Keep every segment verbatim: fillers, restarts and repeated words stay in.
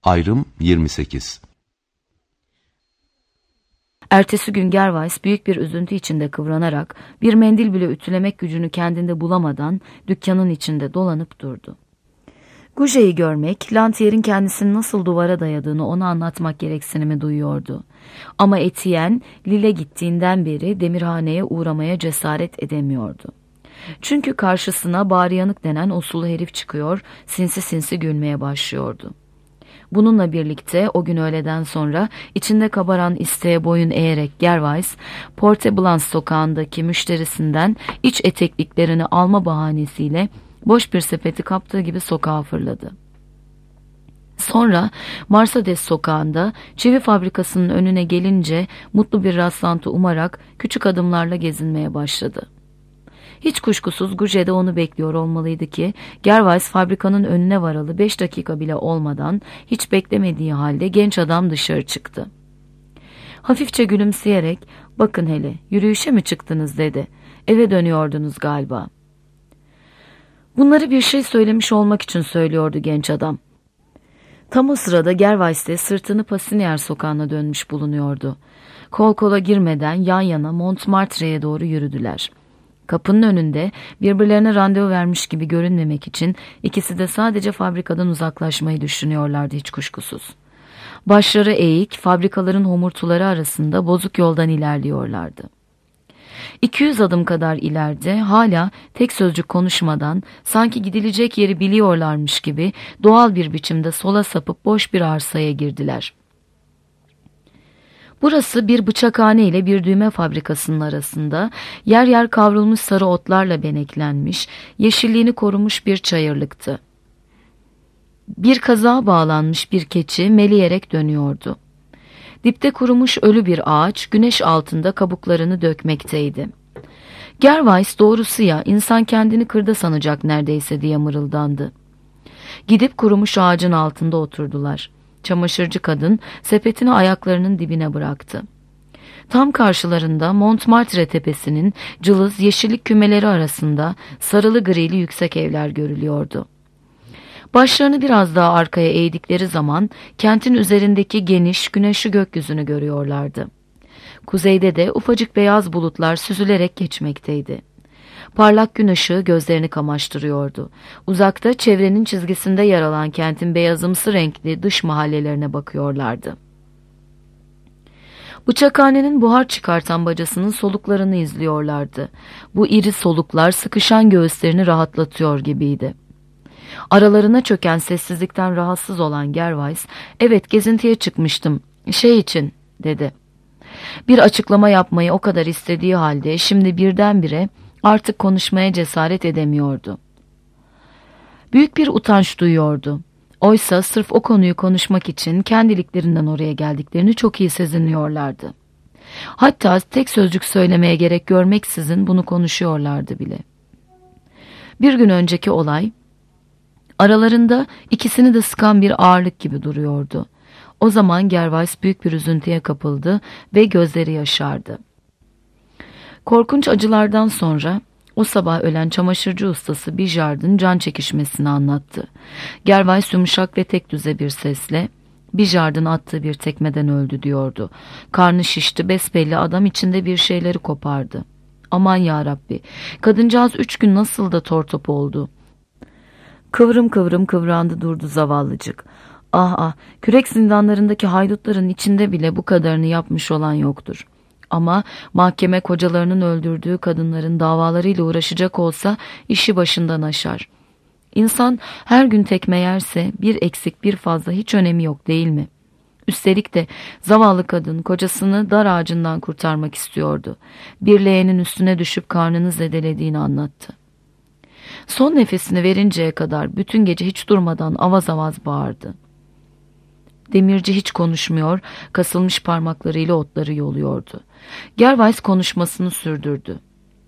Ayrım yirmi sekiz. Ertesi gün Gervais büyük bir üzüntü içinde kıvranarak bir mendil bile ütülemek gücünü kendinde bulamadan dükkanın içinde dolanıp durdu. Goujet'i görmek, Lantier'in kendisini nasıl duvara dayadığını ona anlatmak gereksinimi duyuyordu. Ama Etienne, Lille gittiğinden beri demirhaneye uğramaya cesaret edemiyordu. Çünkü karşısına Bağrıyanık denen o sulu herif çıkıyor, sinsi sinsi gülmeye başlıyordu. Bununla birlikte o gün öğleden sonra içinde kabaran isteğe boyun eğerek Gervais, Porte Blanche sokağındaki müşterisinden iç etekliklerini alma bahanesiyle boş bir sepeti kaptığı gibi sokağa fırladı. Sonra Marsades sokağında çivi fabrikasının önüne gelince mutlu bir rastlantı umarak küçük adımlarla gezinmeye başladı. Hiç kuşkusuz Goujet de onu bekliyor olmalıydı ki Gervais fabrikanın önüne varalı beş dakika bile olmadan hiç beklemediği halde genç adam dışarı çıktı. Hafifçe gülümseyerek "Bakın hele, yürüyüşe mi çıktınız?" dedi. "Eve dönüyordunuz galiba." Bunları bir şey söylemiş olmak için söylüyordu genç adam. Tam o sırada Gervais de sırtını Passinier sokağına dönmüş bulunuyordu. Kol kola girmeden yan yana Montmartre'ye doğru yürüdüler. Kapının önünde birbirlerine randevu vermiş gibi görünmemek için ikisi de sadece fabrikadan uzaklaşmayı düşünüyorlardı hiç kuşkusuz. Başları eğik, fabrikaların homurtuları arasında bozuk yoldan ilerliyorlardı. iki yüz adım kadar ileride hala tek sözcük konuşmadan sanki gidilecek yeri biliyorlarmış gibi doğal bir biçimde sola sapıp boş bir arsaya girdiler. Burası bir bıçakhane ile bir düğme fabrikasının arasında yer yer kavrulmuş sarı otlarla beneklenmiş, yeşilliğini korumuş bir çayırlıktı. Bir kazağa bağlanmış bir keçi meleyerek dönüyordu. Dipte kurumuş ölü bir ağaç güneş altında kabuklarını dökmekteydi. Gervais doğrusu ya insan kendini kırda sanacak neredeyse diye mırıldandı. Gidip kurumuş ağacın altında oturdular. Çamaşırcı kadın sepetini ayaklarının dibine bıraktı. Tam karşılarında Montmartre tepesinin cılız yeşillik kümeleri arasında sarılı grili yüksek evler görülüyordu. Başlarını biraz daha arkaya eğdikleri zaman kentin üzerindeki geniş güneşli gökyüzünü görüyorlardı. Kuzeyde de ufacık beyaz bulutlar süzülerek geçmekteydi. Parlak gün ışığı gözlerini kamaştırıyordu. Uzakta çevrenin çizgisinde yer alan kentin beyazımsı renkli dış mahallelerine bakıyorlardı. Bıçakhanenin buhar çıkartan bacasının soluklarını izliyorlardı. Bu iri soluklar sıkışan göğüslerini rahatlatıyor gibiydi. Aralarına çöken sessizlikten rahatsız olan Gervais, "Evet, gezintiye çıkmıştım. Şey için," dedi. Bir açıklama yapmayı o kadar istediği halde şimdi birdenbire artık konuşmaya cesaret edemiyordu. Büyük bir utanç duyuyordu. Oysa sırf o konuyu konuşmak için kendiliklerinden oraya geldiklerini çok iyi sezinliyorlardı. Hatta tek sözcük söylemeye gerek görmeksizin bunu konuşuyorlardı bile. Bir gün önceki olay, aralarında ikisini de sıkan bir ağırlık gibi duruyordu. O zaman Gervais büyük bir üzüntüye kapıldı ve gözleri yaşardı. Korkunç acılardan sonra o sabah ölen çamaşırcı ustası Bijard'ın can çekişmesini anlattı. Gervais yumuşak ve tek düze bir sesle Bijard'ın attığı bir tekmeden öldü diyordu. Karnı şişti, besbelli adam içinde bir şeyleri kopardı. Aman yarabbi, kadıncağız üç gün nasıl da tortop oldu. Kıvrım kıvrım kıvrandı durdu zavallıcık. Ah ah, kürek zindanlarındaki haydutların içinde bile bu kadarını yapmış olan yoktur. Ama mahkeme kocalarının öldürdüğü kadınların davalarıyla uğraşacak olsa işi başından aşar. İnsan her gün tekme yerse bir eksik bir fazla hiç önemi yok değil mi? Üstelik de zavallı kadın kocasını dar ağacından kurtarmak istiyordu. Bir leğenin üstüne düşüp karnını zedelediğini anlattı. Son nefesini verinceye kadar bütün gece hiç durmadan avaz avaz bağırdı. Demirci hiç konuşmuyor, kasılmış parmaklarıyla otları yoluyordu. Gervais konuşmasını sürdürdü.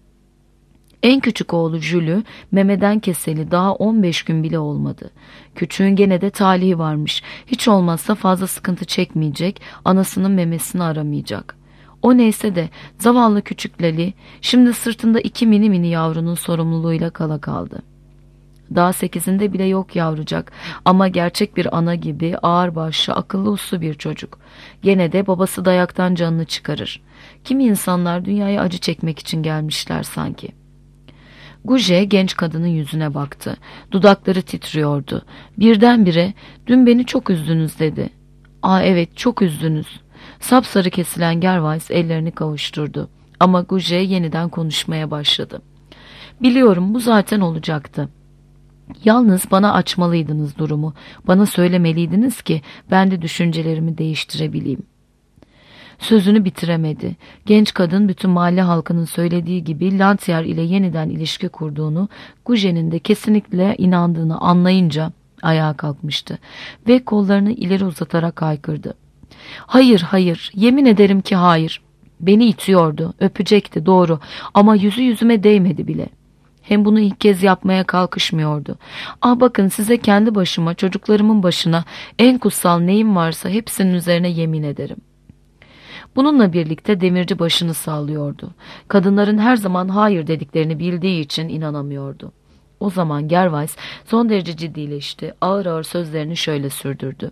En küçük oğlu Jül'ü memeden keseli daha on beş gün bile olmadı. Küçüğün gene de talihi varmış. Hiç olmazsa fazla sıkıntı çekmeyecek, anasının memesini aramayacak. O neyse de zavallı küçük Lali şimdi sırtında iki mini mini yavrunun sorumluluğuyla kala kaldı. Daha sekizinde bile yok yavrucak ama gerçek bir ana gibi ağırbaşlı, akıllı uslu bir çocuk. Gene de babası dayaktan canını çıkarır. Kimi insanlar dünyaya acı çekmek için gelmişler sanki. Guje genç kadının yüzüne baktı. Dudakları titriyordu. Birdenbire "Dün beni çok üzdünüz" dedi. "Aa evet, çok üzdünüz." Sapsarı kesilen Gervais ellerini kavuşturdu. Ama Guje yeniden konuşmaya başladı. "Biliyorum, bu zaten olacaktı. Yalnız bana açmalıydınız durumu. Bana söylemeliydiniz ki ben de düşüncelerimi değiştirebileyim." Sözünü bitiremedi. Genç kadın bütün mahalle halkının söylediği gibi Lantier ile yeniden ilişki kurduğunu, Guje'nin de kesinlikle inandığını anlayınca ayağa kalkmıştı ve kollarını ileri uzatarak haykırdı. "Hayır, hayır, yemin ederim ki hayır. Beni itiyordu, öpecekti, doğru, ama yüzü yüzüme değmedi bile. Hem bunu ilk kez yapmaya kalkışmıyordu. Ah bakın, size kendi başıma, çocuklarımın başına en kutsal neyim varsa hepsinin üzerine yemin ederim." Bununla birlikte demirci başını sallıyordu. Kadınların her zaman hayır dediklerini bildiği için inanamıyordu. O zaman Gervais son derece ciddileşti. Ağır ağır sözlerini şöyle sürdürdü.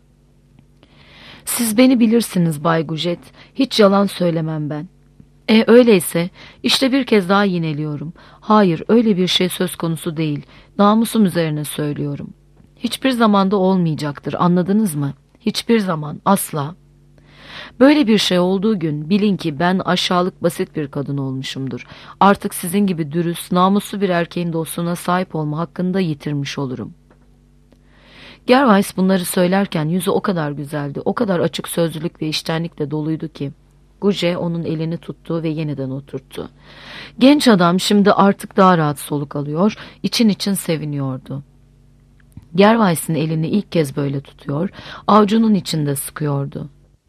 "Siz beni bilirsiniz Bay Gujet. Hiç yalan söylemem ben. E öyleyse işte bir kez daha yineliyorum. Hayır, öyle bir şey söz konusu değil. Namusum üzerine söylüyorum. Hiçbir zamanda olmayacaktır, anladınız mı? Hiçbir zaman, asla. Böyle bir şey olduğu gün bilin ki ben aşağılık basit bir kadın olmuşumdur. Artık sizin gibi dürüst, namuslu bir erkeğin dostluğuna sahip olma hakkını da yitirmiş olurum." Gervais bunları söylerken yüzü o kadar güzeldi, o kadar açık sözlülük ve içtenlikle doluydu ki Guje onun elini tuttu ve yeniden oturttu. Genç adam şimdi artık daha rahat soluk alıyor, için için seviniyordu. Gervais'in elini ilk kez böyle tutuyor, avucunun içinde sıkıyordu.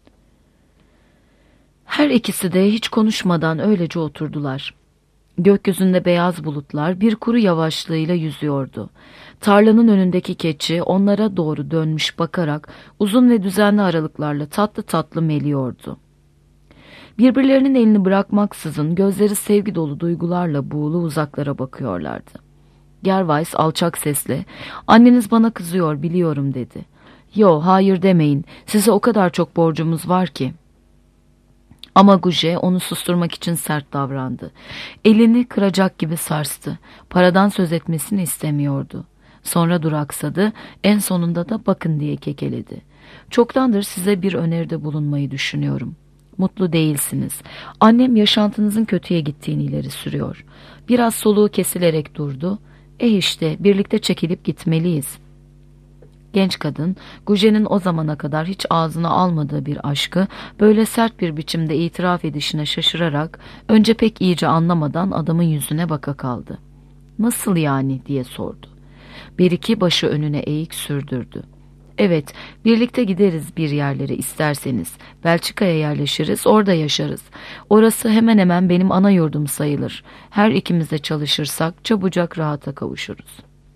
Her ikisi de hiç konuşmadan öylece oturdular. Gökyüzünde beyaz bulutlar bir kuru yavaşlığıyla yüzüyordu. Tarlanın önündeki keçi onlara doğru dönmüş bakarak uzun ve düzenli aralıklarla tatlı tatlı meliyordu. Birbirlerinin elini bırakmaksızın gözleri sevgi dolu duygularla buğulu uzaklara bakıyorlardı. Gervais alçak sesle "Anneniz bana kızıyor, biliyorum" dedi. "Yo, hayır demeyin, size o kadar çok borcumuz var ki." Ama Guje onu susturmak için sert davrandı. Elini kıracak gibi sarstı. Paradan söz etmesini istemiyordu. Sonra duraksadı, en sonunda da "Bakın" diye kekeledi. "Çoktandır size bir öneride bulunmayı düşünüyorum. Mutlu değilsiniz. Annem yaşantınızın kötüye gittiğini ileri sürüyor." Biraz soluğu kesilerek durdu. "E işte, birlikte çekilip gitmeliyiz." Genç kadın, Guje'nin o zamana kadar hiç ağzına almadığı bir aşkı böyle sert bir biçimde itiraf edişine şaşırarak önce pek iyice anlamadan adamın yüzüne baka kaldı. "Nasıl yani?" diye sordu. Bir iki başı önüne eğik sürdürdü. "Evet, birlikte gideriz bir yerlere isterseniz. Belçika'ya yerleşiriz, orada yaşarız. Orası hemen hemen benim ana yurdum sayılır. Her ikimiz de çalışırsak çabucak rahata kavuşuruz."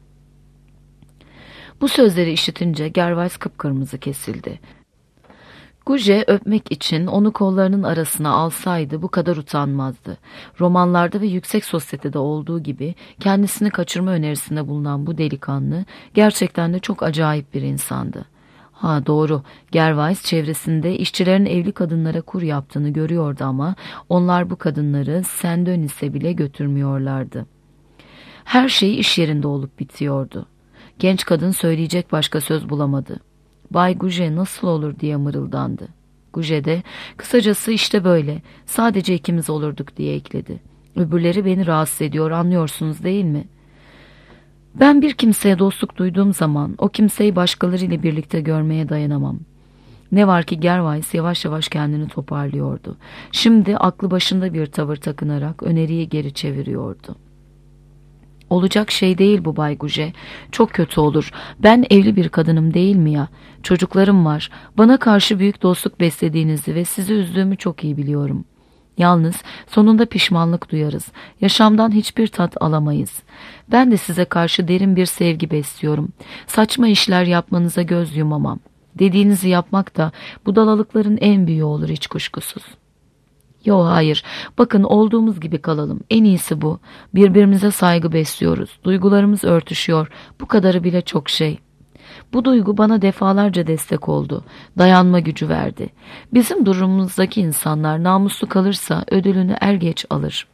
Bu sözleri işitince Gervais kıpkırmızı kesildi. Guje öpmek için onu kollarının arasına alsaydı bu kadar utanmazdı. Romanlarda ve yüksek sosyetede olduğu gibi kendisini kaçırma önerisinde bulunan bu delikanlı gerçekten de çok acayip bir insandı. Ha doğru, Gervais çevresinde işçilerin evli kadınlara kur yaptığını görüyordu ama onlar bu kadınları Saint-Denis'e bile götürmüyorlardı. Her şey iş yerinde olup bitiyordu. Genç kadın söyleyecek başka söz bulamadı. "Bay Guje nasıl olur?" diye mırıldandı. Guje de "Kısacası işte böyle, sadece ikimiz olurduk" diye ekledi. "Öbürleri beni rahatsız ediyor, anlıyorsunuz değil mi? Ben bir kimseye dostluk duyduğum zaman o kimseyi başkalarıyla birlikte görmeye dayanamam." Ne var ki Gervais yavaş yavaş kendini toparlıyordu. Şimdi aklı başında bir tavır takınarak öneriyi geri çeviriyordu. "Olacak şey değil bu Bay Guje. Çok kötü olur. Ben evli bir kadınım değil mi ya? Çocuklarım var. Bana karşı büyük dostluk beslediğinizi ve sizi üzdüğümü çok iyi biliyorum. Yalnız sonunda pişmanlık duyarız. Yaşamdan hiçbir tat alamayız. Ben de size karşı derin bir sevgi besliyorum. Saçma işler yapmanıza göz yumamam. Dediğinizi yapmak da budalalıkların en büyüğü olur hiç kuşkusuz." Yo, hayır. Bakın, olduğumuz gibi kalalım. En iyisi bu. Birbirimize saygı besliyoruz. Duygularımız örtüşüyor. Bu kadarı bile çok şey. Bu duygu bana defalarca destek oldu. Dayanma gücü verdi. Bizim durumumuzdaki insanlar namuslu kalırsa ödülünü er geç alır.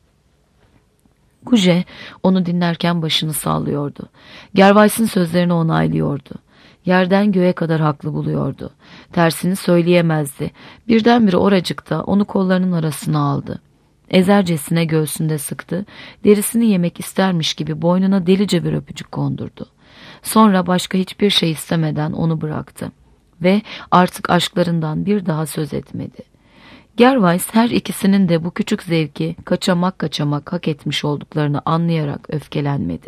Guje onu dinlerken başını sallıyordu. Gervais'in sözlerini onaylıyordu. Yerden göğe kadar haklı buluyordu. Tersini söyleyemezdi. Birdenbire oracıkta onu kollarının arasına aldı. Ezercesine göğsünde sıktı. Derisini yemek istermiş gibi boynuna delice bir öpücük kondurdu. Sonra başka hiçbir şey istemeden onu bıraktı. Ve artık aşklarından bir daha söz etmedi. Gervais her ikisinin de bu küçük zevki kaçamak kaçamak hak etmiş olduklarını anlayarak öfkelenmedi.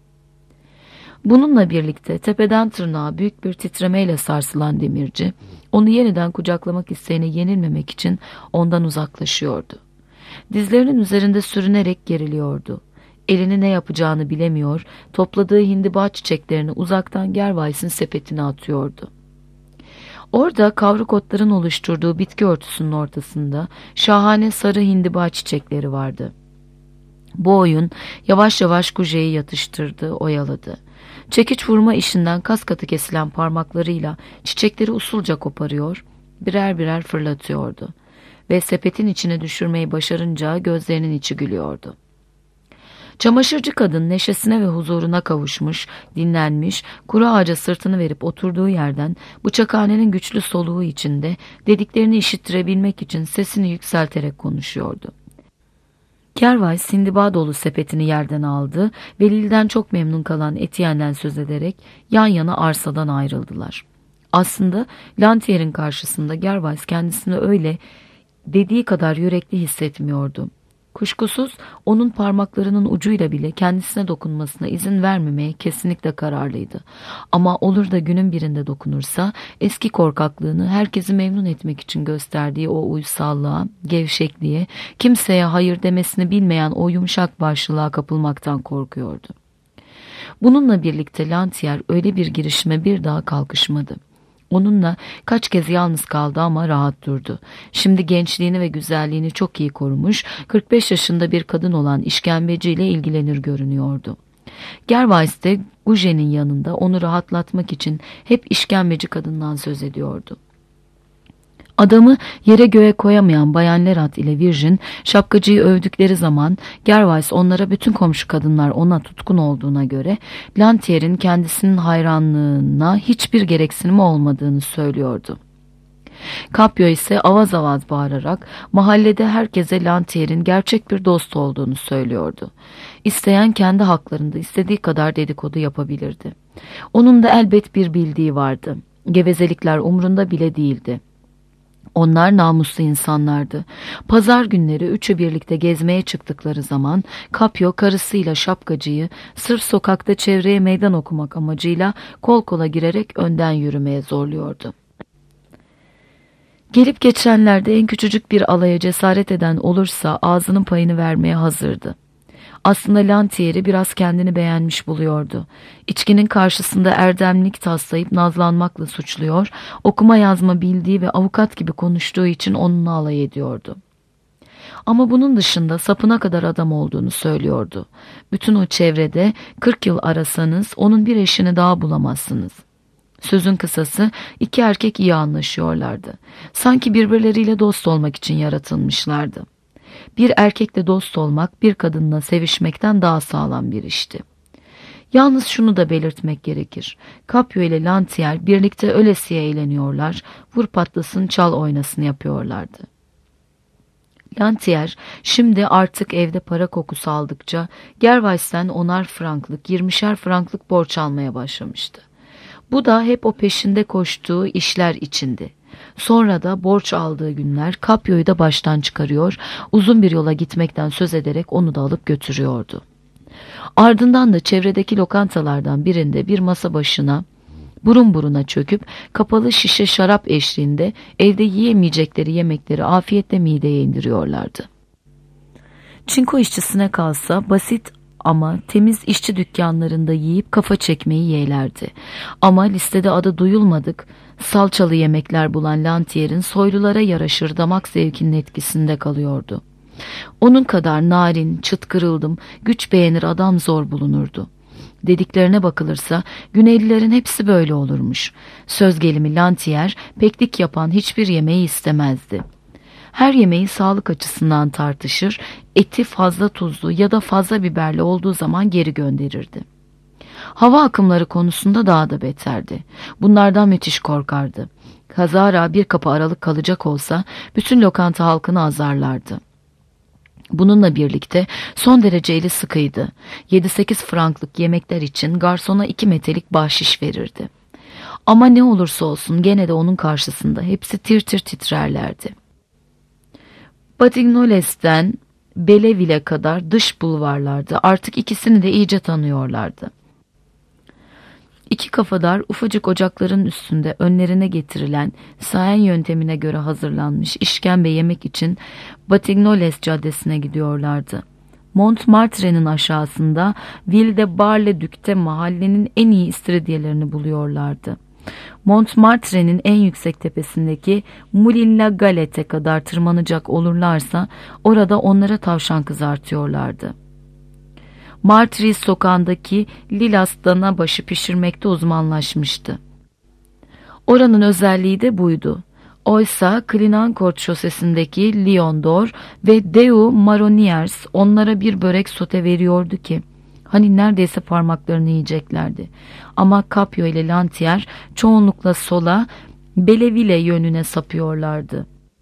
Bununla birlikte tepeden tırnağa büyük bir titremeyle sarsılan demirci, onu yeniden kucaklamak isteğine yenilmemek için ondan uzaklaşıyordu. Dizlerinin üzerinde sürünerek geriliyordu. Elini ne yapacağını bilemiyor, topladığı hindiba çiçeklerini uzaktan Gervais'in sepetine atıyordu. Orada kavruk otların oluşturduğu bitki örtüsünün ortasında şahane sarı hindiba çiçekleri vardı. Bu oyun yavaş yavaş Guje'yi yatıştırdı, oyaladı. Çekiç vurma işinden kas katı kesilen parmaklarıyla çiçekleri usulca koparıyor, birer birer fırlatıyordu. Ve sepetin içine düşürmeyi başarınca gözlerinin içi gülüyordu. Çamaşırcı kadın neşesine ve huzuruna kavuşmuş, dinlenmiş, kuru ağaca sırtını verip oturduğu yerden bıçakhanenin güçlü soluğu içinde dediklerini işittirebilmek için sesini yükselterek konuşuyordu. Gervais hindiba dolu sepetini yerden aldı ve Lil'den çok memnun kalan Etienne'den söz ederek yan yana arsadan ayrıldılar. Aslında Lantier'in karşısında Gervais kendisini öyle dediği kadar yürekli hissetmiyordu. Kuşkusuz onun parmaklarının ucuyla bile kendisine dokunmasına izin vermemeye kesinlikle kararlıydı. Ama olur da günün birinde dokunursa eski korkaklığını herkesi memnun etmek için gösterdiği o uysallığa, gevşekliğe, kimseye hayır demesini bilmeyen o yumuşak başlılığa kapılmaktan korkuyordu. Bununla birlikte Lantier öyle bir girişime bir daha kalkışmadı. Onunla kaç kez yalnız kaldı ama rahat durdu. Şimdi gençliğini ve güzelliğini çok iyi korumuş, kırk beş yaşında bir kadın olan işkembeciyle ilgilenir görünüyordu. Gervais de Guje'nin yanında onu rahatlatmak için hep işkembeci kadından söz ediyordu. Adamı yere göğe koyamayan Bayan Lerat ile Virgin şapkacıyı övdükleri zaman Gervais onlara bütün komşu kadınlar ona tutkun olduğuna göre Lantier'in kendisinin hayranlığına hiçbir gereksinimi olmadığını söylüyordu. Capio ise avaz avaz bağırarak mahallede herkese Lantier'in gerçek bir dost olduğunu söylüyordu. İsteyen kendi haklarında istediği kadar dedikodu yapabilirdi. Onun da elbet bir bildiği vardı. Gevezelikler umrunda bile değildi. Onlar namuslu insanlardı. Pazar günleri üçü birlikte gezmeye çıktıkları zaman Capio karısıyla şapkacıyı sırf sokakta çevreye meydan okumak amacıyla kol kola girerek önden yürümeye zorluyordu. Gelip geçenlerde en küçücük bir alaya cesaret eden olursa ağzının payını vermeye hazırdı. Aslında Lantier'i biraz kendini beğenmiş buluyordu. İçkinin karşısında erdemlik taslayıp nazlanmakla suçluyor, okuma yazma bildiği ve avukat gibi konuştuğu için onunla alay ediyordu. Ama bunun dışında sapına kadar adam olduğunu söylüyordu. Bütün o çevrede kırk yıl arasanız onun bir eşini daha bulamazsınız. Sözün kısası iki erkek iyi anlaşıyorlardı. Sanki birbirleriyle dost olmak için yaratılmışlardı. Bir erkekle dost olmak bir kadınla sevişmekten daha sağlam bir işti. Yalnız şunu da belirtmek gerekir. Capio ile Lantier birlikte ölesiye eğleniyorlar, vur patlasın çal oynasın yapıyorlardı. Lantier şimdi artık evde para kokusu aldıkça Gervais'ten onar franklık, yirmişer franklık borç almaya başlamıştı. Bu da hep o peşinde koştuğu işler içindi. Sonra da borç aldığı günler Capio'yu da baştan çıkarıyor, uzun bir yola gitmekten söz ederek onu da alıp götürüyordu. Ardından da çevredeki lokantalardan birinde bir masa başına burun buruna çöküp kapalı şişe şarap eşliğinde evde yiyemeyecekleri yemekleri afiyetle mideye indiriyorlardı. Çinko işçisine kalsa basit ama temiz işçi dükkanlarında yiyip kafa çekmeyi yeğlerdi. Ama listede adı duyulmadık, salçalı yemekler bulan Lantier'in soylulara yaraşır damak zevkinin etkisinde kalıyordu. Onun kadar narin, çıt kırıldım, güç beğenir adam zor bulunurdu. Dediklerine bakılırsa Güneylilerin hepsi böyle olurmuş. Söz gelimi Lantier peklik yapan hiçbir yemeği istemezdi. Her yemeği sağlık açısından tartışır, eti fazla tuzlu ya da fazla biberli olduğu zaman geri gönderirdi. Hava akımları konusunda daha da beterdi. Bunlardan müthiş korkardı. Kazara bir kapı aralık kalacak olsa bütün lokanta halkını azarlardı. Bununla birlikte son derece eli sıkıydı. yedi sekiz franklık yemekler için garsona iki metelik bahşiş verirdi. Ama ne olursa olsun gene de onun karşısında hepsi tir tir titrerlerdi. Batignoles'ten Belleville'e kadar dış bulvarlardı. Artık ikisini de iyice tanıyorlardı. İki kafadar ufacık ocakların üstünde önlerine getirilen sayen yöntemine göre hazırlanmış işkembe yemek için Batignolles caddesine gidiyorlardı. Montmartre'nin aşağısında Ville de Bar-le-Duc'te mahallenin en iyi istiridyelerini buluyorlardı. Montmartre'nin en yüksek tepesindeki Moulin-la-Galette'e kadar tırmanacak olurlarsa orada onlara tavşan kızartıyorlardı. Martris sokağındaki Lilas dana başı pişirmekte uzmanlaşmıştı. Oranın özelliği de buydu. Oysa Clignancourt şosesindeki Lion d'Or ve Deu Maroniers onlara bir börek sote veriyordu ki, hani neredeyse parmaklarını yiyeceklerdi. Ama Capio ile Lantier çoğunlukla sola, Belleville yönüne sapıyorlardı.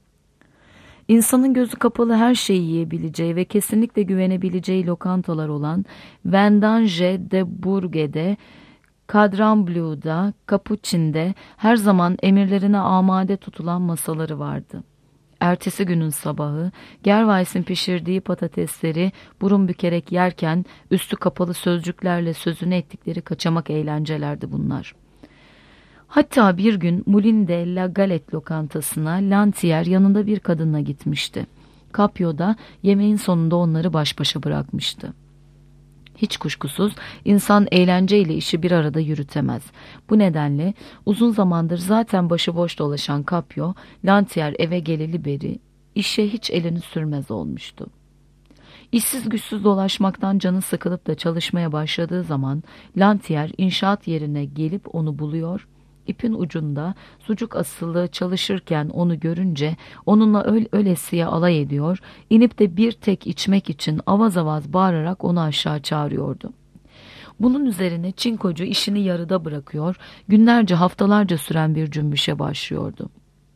İnsanın gözü kapalı her şeyi yiyebileceği ve kesinlikle güvenebileceği lokantalar olan Vendange de Bourget'de, Cadran Bleu'da, Capucin'de her zaman emirlerine amade tutulan masaları vardı. Ertesi günün sabahı Gervais'in pişirdiği patatesleri burun bükerek yerken üstü kapalı sözcüklerle sözünü ettikleri kaçamak eğlencelerdi bunlar. Hatta bir gün Moulin de la Galette lokantasına Lantier yanında bir kadınla gitmişti. Capio da yemeğin sonunda onları baş başa bırakmıştı. Hiç kuşkusuz insan eğlenceyle işi bir arada yürütemez. Bu nedenle uzun zamandır zaten başıboş dolaşan Capio, Lantier eve geleli beri işe hiç elini sürmez olmuştu. İşsiz güçsüz dolaşmaktan canı sıkılıp da çalışmaya başladığı zaman Lantier inşaat yerine gelip onu buluyor, İpin ucunda sucuk asılı çalışırken onu görünce onunla öl ölesiye alay ediyor, inip de bir tek içmek için avaz avaz bağırarak onu aşağı çağırıyordu. Bunun üzerine çinkocu işini yarıda bırakıyor, günlerce haftalarca süren bir cümbüşe başlıyordu.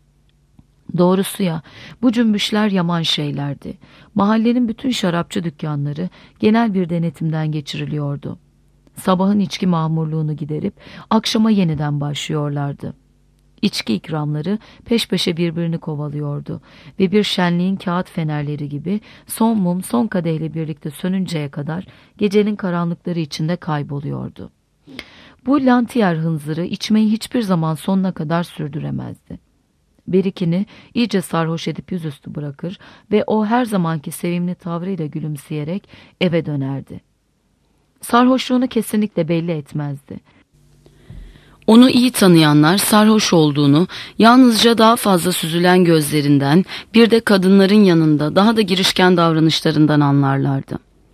Doğrusu ya, bu cümbüşler yaman şeylerdi. Mahallenin bütün şarapçı dükkanları genel bir denetimden geçiriliyordu. Sabahın içki mamurluğunu giderip akşama yeniden başlıyorlardı. İçki ikramları peş peşe birbirini kovalıyordu ve bir şenliğin kağıt fenerleri gibi son mum son kadehle birlikte sönünceye kadar gecenin karanlıkları içinde kayboluyordu. Bu Lantier hınzırı içmeyi hiçbir zaman sonuna kadar sürdüremezdi. Berikini iyice sarhoş edip yüzüstü bırakır ve o her zamanki sevimli tavrıyla gülümseyerek eve dönerdi. Sarhoşluğunu kesinlikle belli etmezdi. Onu iyi tanıyanlar sarhoş olduğunu yalnızca daha fazla süzülen gözlerinden, bir de kadınların yanında daha da girişken davranışlarından anlarlardı.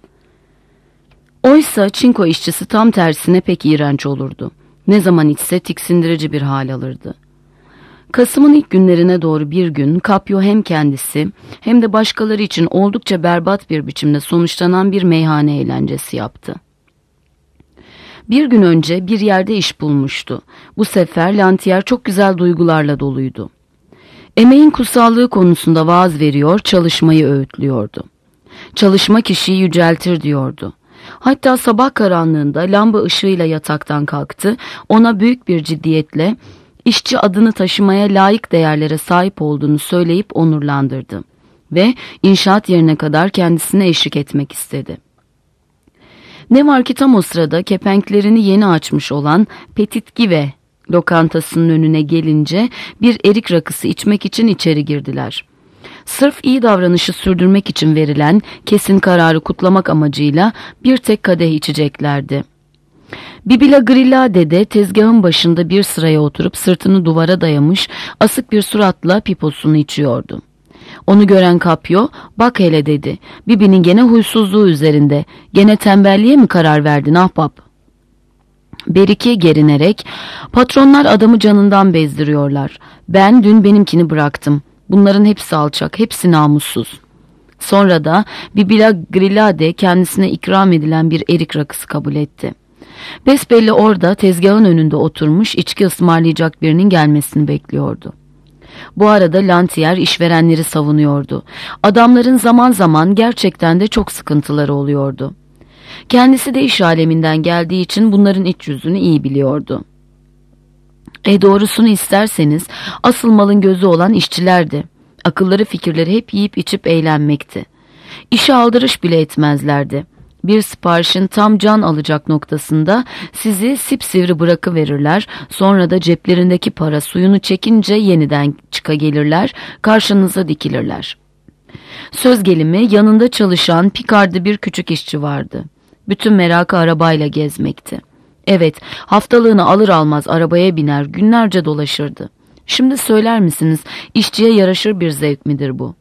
Oysa çinko işçisi tam tersine pek iğrenç olurdu. Ne zaman içse tiksindirici bir hal alırdı. Kasım'ın ilk günlerine doğru bir gün Capio hem kendisi hem de başkaları için oldukça berbat bir biçimde sonuçlanan bir meyhane eğlencesi yaptı. Bir gün önce bir yerde iş bulmuştu. Bu sefer Lantier çok güzel duygularla doluydu. Emeğin kutsallığı konusunda vaaz veriyor, çalışmayı öğütlüyordu. Çalışma kişiyi yüceltir diyordu. Hatta sabah karanlığında lamba ışığıyla yataktan kalktı, ona büyük bir ciddiyetle işçi adını taşımaya layık değerlere sahip olduğunu söyleyip onurlandırdı ve inşaat yerine kadar kendisine eşlik etmek istedi. Ne var ki tam o sırada kepenklerini yeni açmış olan Petit Give lokantasının önüne gelince bir erik rakısı içmek için içeri girdiler. Sırf iyi davranışı sürdürmek için verilen kesin kararı kutlamak amacıyla bir tek kadeh içeceklerdi. Bibila Grillade de tezgahın başında bir sıraya oturup sırtını duvara dayamış asık bir suratla piposunu içiyordu. Onu gören Capio, "Bak hele," dedi. "Bibi'nin gene huysuzluğu üzerinde. Gene tembelliğe mi karar verdin ahbap?" Beriki gerinerek, "Patronlar adamı canından bezdiriyorlar. Ben dün benimkini bıraktım. Bunların hepsi alçak, hepsi namussuz." Sonra da Bibila Grillade kendisine ikram edilen bir erik rakısı kabul etti. Besbelli orada tezgahın önünde oturmuş içki ısmarlayacak birinin gelmesini bekliyordu. Bu arada Lantier işverenleri savunuyordu. Adamların zaman zaman gerçekten de çok sıkıntıları oluyordu. Kendisi de iş aleminden geldiği için bunların iç yüzünü iyi biliyordu. E doğrusunu isterseniz asıl malın gözü olan işçilerdi. Akılları fikirleri hep yiyip içip eğlenmekti. İşe aldırış bile etmezlerdi. Bir siparişin tam can alacak noktasında sizi sipsivri bırakıverirler, sonra da ceplerindeki para suyunu çekince yeniden çıka gelirler, karşınıza dikilirler. Söz gelimi yanında çalışan pikardı bir küçük işçi vardı. Bütün merakı arabayla gezmekti. Evet, haftalığını alır almaz arabaya biner, günlerce dolaşırdı. Şimdi söyler misiniz, işçiye yaraşır bir zevk midir bu?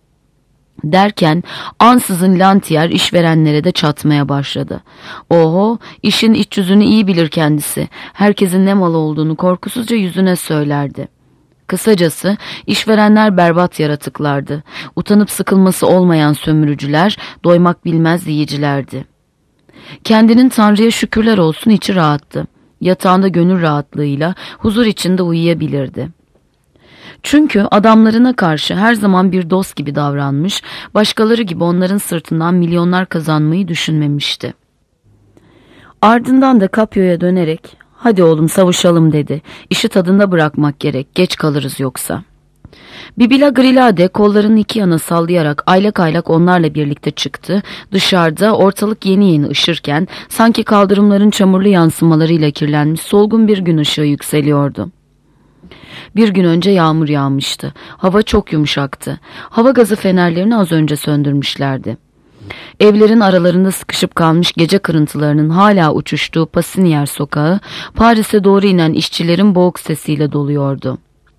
Derken ansızın Lantier işverenlere de çatmaya başladı. Oho, işin iç yüzünü iyi bilir kendisi. Herkesin ne mal olduğunu korkusuzca yüzüne söylerdi. Kısacası işverenler berbat yaratıklardı. Utanıp sıkılması olmayan sömürücüler, doymak bilmez yiyicilerdi. Kendinin Tanrı'ya şükürler olsun içi rahattı. Yatağında gönül rahatlığıyla huzur içinde uyuyabilirdi. Çünkü adamlarına karşı her zaman bir dost gibi davranmış, başkaları gibi onların sırtından milyonlar kazanmayı düşünmemişti. Ardından da Capio'ya dönerek, "Hadi oğlum savuşalım," dedi. "İşi tadında bırakmak gerek, geç kalırız yoksa." Bibila Grillade kollarını iki yana sallayarak aylak aylak onlarla birlikte çıktı. Dışarıda ortalık yeni yeni ışırken sanki kaldırımların çamurlu yansımalarıyla kirlenmiş solgun bir gün ışığı yükseliyordu. Bir gün önce yağmur yağmıştı. Hava çok yumuşaktı. Hava gazı fenerlerini az önce söndürmüşlerdi. Evlerin aralarında sıkışıp kalmış gece kırıntılarının hala uçuştuğu Passinier sokağı, Paris'e doğru inen işçilerin boğuk sesiyle doluyordu.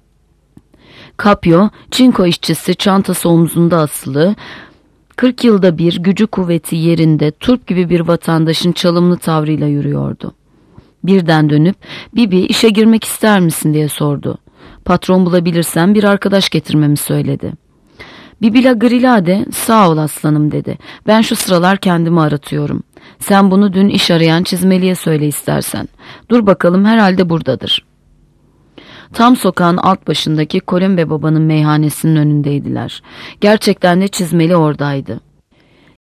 Capio, çinko işçisi, çantası omzunda asılı, kırk yılda bir gücü kuvveti yerinde turp gibi bir vatandaşın çalımlı tavrıyla yürüyordu. Birden dönüp, "Bibi, işe girmek ister misin?" diye sordu. "Patron bulabilirsem bir arkadaş getirmemi söyledi." Bibila Grillade, "Sağ ol aslanım," dedi. "Ben şu sıralar kendimi aratıyorum. Sen bunu dün iş arayan çizmeliye söyle istersen. Dur bakalım, herhalde buradadır." Tam sokağın alt başındaki Colombe babanın meyhanesinin önündeydiler. Gerçekten de çizmeli oradaydı.